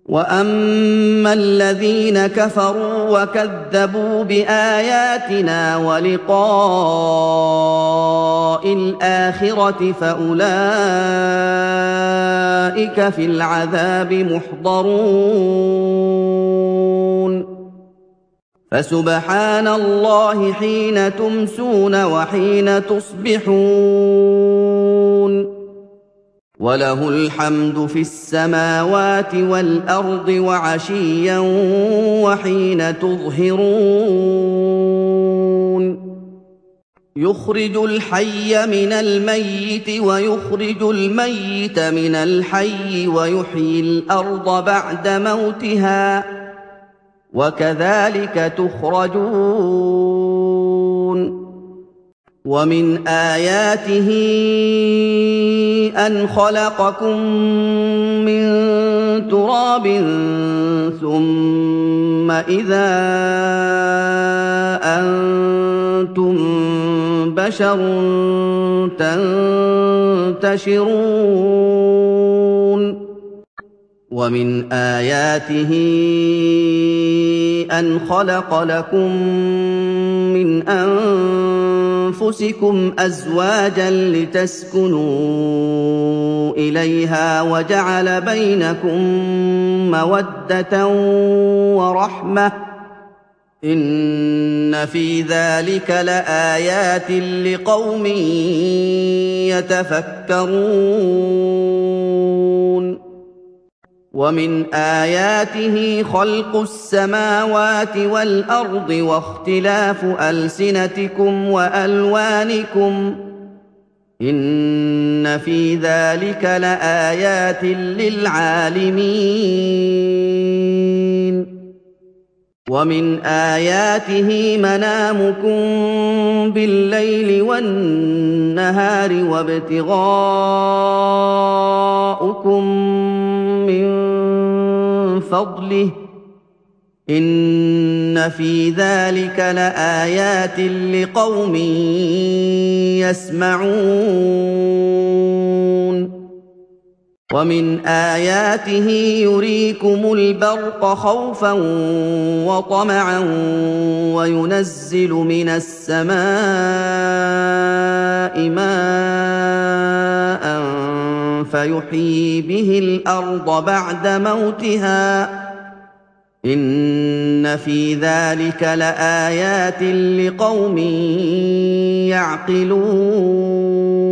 وَأَمَّا الَّذِينَ كَفَرُوا وَكَذَّبُوا بِآيَاتِنَا وَلِقَاءِ الْآخِرَةِ فَأُولَٰئِكَ فِي الْعَذَابِ مُحْضَرُونَ فَسُبْحَانَ اللَّهِ حِينَ تُمْسُونَ وَحِينَ تُصْبِحُونَ وَلَهُ الْحَمْدُ فِي السَّمَاوَاتِ وَالْأَرْضِ وَعَشِيًّا وَحِينَ تُظْهِرُونَ يُخْرِجُ الْحَيَّ مِنَ الْمَيِّتِ وَيُخْرِجُ الْمَيِّتَ مِنَ الْحَيِّ وَيُحْيِي الْأَرْضَ بَعْدَ مَوْتِهَا ۚ وَكَذَٰلِكَ تُخْرَجُونَ وَمِنْ آيَاتِهِ أَنْ خَلَقَكُم مِّن تُرَابٍ ثُمَّ إِذَا أَنتُم بَشَرٌ تَنتَشِرُونَ وَمِنْ آيَاتِهِ أَنْ خَلَقَ لَكُم مِّنْ أَنفُسِكُمْ أَزْوَاجًا لِّتَسْكُنُوا إِلَيْهَا وَجَعَلَ بَيْنَكُم مَّوَدَّةً وَرَحْمَةً ۚ إِنَّ فِي ذَٰلِكَ لَآيَاتٍ لِّقَوْمٍ يَتَفَكَّرُونَ وَمِنْ آيَاتِهِ خَلْقُ السَّمَاوَاتِ وَالْأَرْضِ وَاخْتِلَافُ أَلْسِنَتِكُمْ وَأَلْوَانِكُمْ ۚ إِنَّ فِي ذَٰلِكَ لَآيَاتٍ لِّلْعَالِمِينَ وَمِنْ آيَاتِهِ مَنَامُكُم بِاللَّيْلِ وَالنَّهَارِ وَابْتِغَاؤُكُم مِّن فَضْلِهِ ۚ إِنَّ فِي ذَٰلِكَ لَآيَاتٍ لِّقَوْمٍ يَسْمَعُونَ وَمِنْ آيَاتِهِ يُرِيكُمُ الْبَرْقَ خَوْفًا وَطَمَعًا وَيُنَزِّلُ مِنَ السَّمَاءِ مَاءً فَيُحْيِي بِهِ الْأَرْضَ بَعْدَ مَوْتِهَا ۚ إِنَّ فِي ذَٰلِكَ لَآيَاتٍ لِّقَوْمٍ يَعْقِلُونَ